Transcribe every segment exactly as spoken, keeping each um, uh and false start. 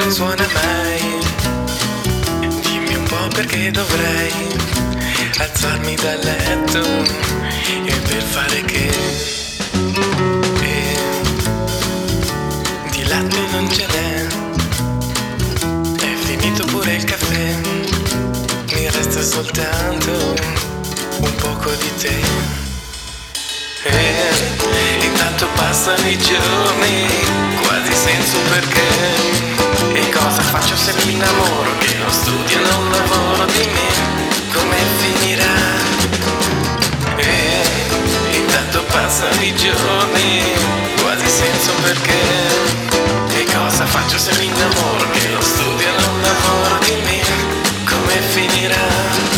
non suona mai. Dimmi un po' perché dovrei alzarmi dal letto e per fare che e di latte non ce n'è, è finito pure il caffè, mi resta soltanto un poco di te. E intanto passano i giorni quasi senza un perché. E cosa faccio se mi innamoro, che non studio, non lavoro, dimmi come finirà. E intanto passano i giorni quasi senza un perché. E cosa faccio se mi innamoro, che non studio, non lavoro, dimmi come finirà.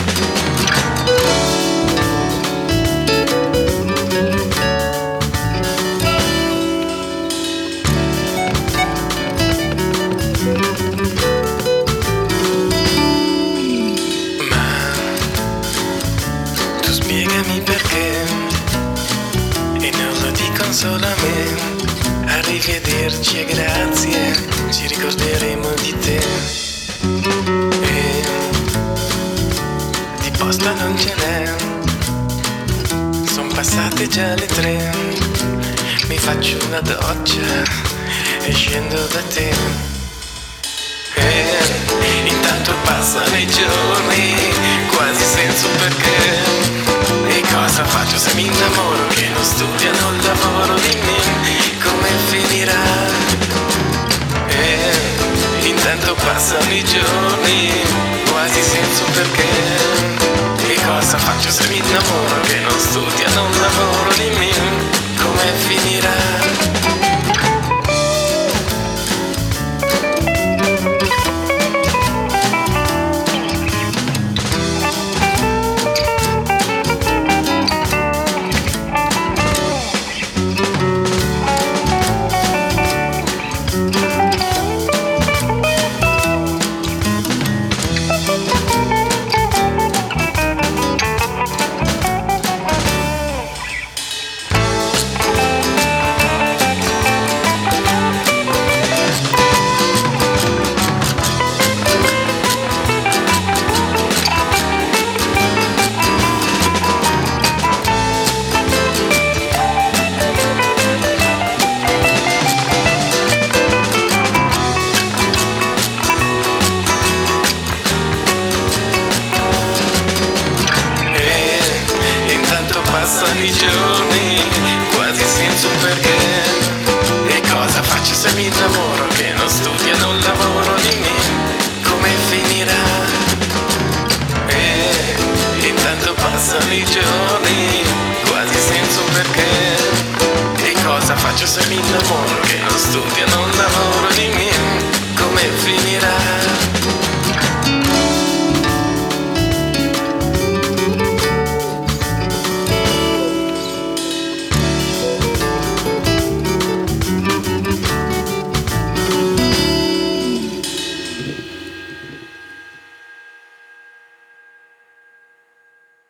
Spiegami perché, e non lo dicono solo a me. Arrivederci e grazie, ci ricorderemo di te. E di posta non ce n'è, son passate già le tre. Mi faccio una doccia e scendo da te. E intanto passano i giorni quasi senza un perché. E cosa faccio se mi innamoro, che non studio, non lavoro, dimmi come finirà. E intanto passano i giorni quasi senza un perché. E cosa faccio se mi innamoro, che non studio, non lavoro, dimmi come finirà. Passano i giorni quasi senza un perché. E cosa faccio se mi innamoro, che non studio, non lavoro, dimmi come finirà. E intanto passano i giorni quasi senza un perché. E cosa faccio se mi innamoro, che non studio, non lavoro, dimmi